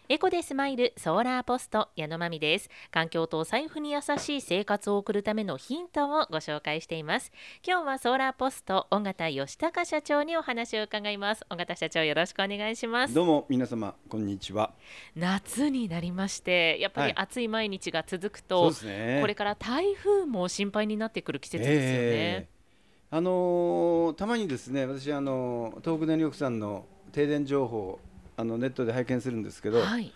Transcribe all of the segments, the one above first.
エコでスマイルソーラーポスト矢野真美です。環境とお財布に優しい生活を送るためのヒントをご紹介しています。今日はソーラーポスト尾形義孝社長にお話を伺います。尾形社長、よろしくお願いします。 どうも皆様こんにちは。 夏になりまして、やっぱり暑い毎日が続くと、 そうですね。 これから台風も心配になってくる季節ですよね。 たまにですね、私東北電力さんの停電情報ネットで拝見するんですけど、 はい、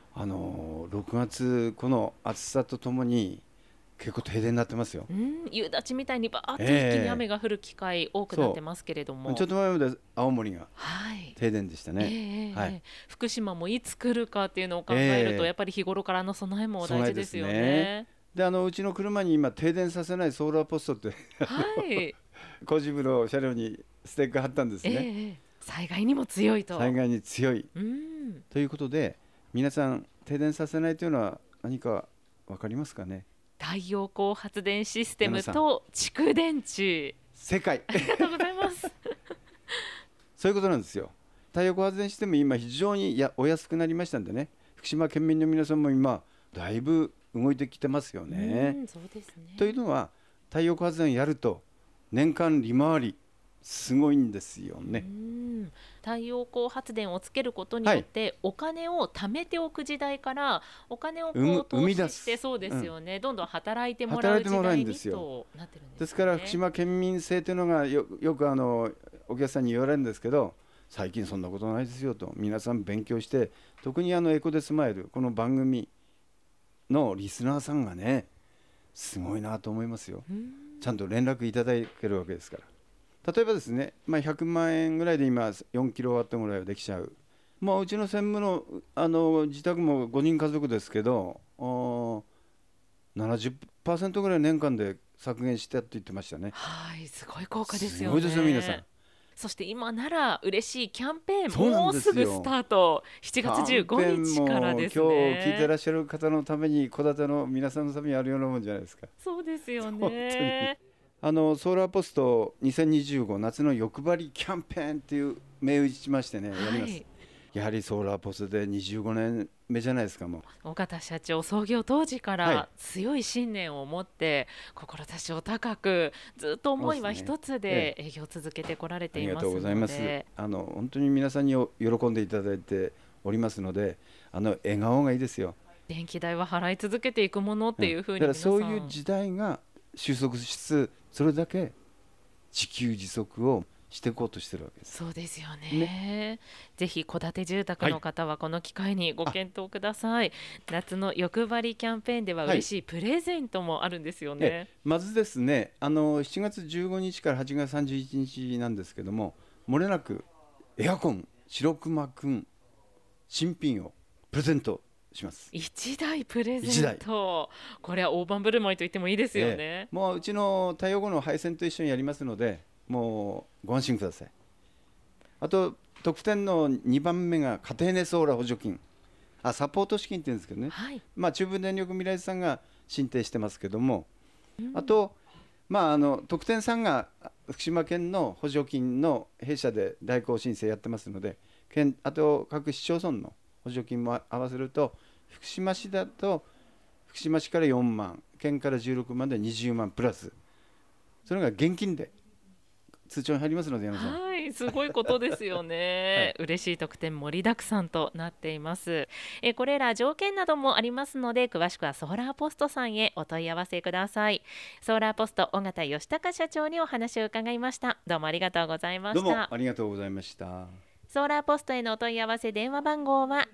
6月この暑さとともに結構停電になってますよ。 夕立みたいにバーッと一気に雨が降る機会多くなってますけれども、 ちょっと前まで青森がはい、 停電でしたね。はい、 福島もいつ来るかっていうのを考えると、やっぱり日頃からの備えも大事ですよね。 でうちの車に今停電させないソーラーポストってはい、 工事部の車両にステッカー貼ったんですね。 災害にも強いと。 災害に強いということで、皆さん停電させないというのは何か分かりますかね。 太陽光発電システムと蓄電池。 正解。 ありがとうございますそういうことなんですよ。太陽光発電システム今非常にお安くなりましたんでね、福島県民の皆さんも今だいぶ動いてきてますよね。 そうですね。 というのは太陽光発電やると年間利回りすごいんですよね。 太陽光発電をつけることによって、お金を貯めておく時代からお金を投資して、そうですよね、どんどん働いてもらう時代にとなってるんですね。 ですから福島県民性というのがよくお客さんに言われるんですけど、最近そんなことないですよと、皆さん勉強して、特にエコでスマイルこの番組のリスナーさんがねすごいなと思いますよ。ちゃんと連絡いただけるわけですから。例えばですね、100万円ぐらいで今4キロワットぐらいはできちゃう。うちの専務の自宅も5人家族ですけど、70% ぐらい年間で削減してって言ってましたね。 はい、すごい効果ですよね。 すごいですよ皆さん。 そして今なら嬉しいキャンペーンもうすぐスタート、7月15日からですね。 今日聞いてらっしゃる方のために、戸建ての皆さんのためにあるようなもんじゃないですか。 そうですよね。 ソーラーポスト2025夏の欲張りキャンペーンっていう銘打ちましてね、やります。やはりソーラーポストで25年目じゃないですか。もう尾形社長、創業当時から強い信念を持って、志を高くずっと思いは一つで営業を続けてこられていますので、 ありがとうございます。本当に皆さんに喜んでいただいておりますので、笑顔がいいですよ。 電気代は払い続けていくものっていうふうに皆さん、 だからそういう時代が収束しつつ、それだけ自給自足をしていこうとしてるわけです。 そうですよ ね。ぜひ戸建て住宅の方はこの機会にご検討ください。夏の欲張りキャンペーンでは嬉しいプレゼントもあるんですよね。 まずですね、7月15日から8月31日なんですけども、もれなくエアコン白熊くん新品をプレゼントします。 1台プレゼント、これは大盤振る舞いと言ってもいいですよね。 もううちの太陽光の配線と一緒にやりますので、もうご安心ください。あと特典の2番目が家庭ネソーラー補助金、サポート資金って言うんですけどね、中部電力未来さんが申請してますけども、あと特典さんが福島県の補助金の弊社で代行申請やってますので、あと各市町村の補助金も合わせると、福島市だと福島市から4万、県から16万で20万プラス、それが現金で通帳に入りますので、 はい、すごいことですよね。嬉しい特典盛りだくさんとなっています。これら条件などもありますので、詳しくはソーラーポストさんへお問い合わせください。ソーラーポスト尾形義孝社長にお話を伺いました。どうもありがとうございました。 どうもありがとうございました。 ソーラーポストへのお問い合わせ電話番号は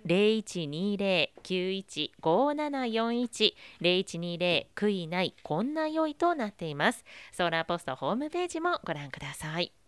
0120-915741 0120悔いないこんな良いとなっています。ソーラーポストホームページもご覧ください。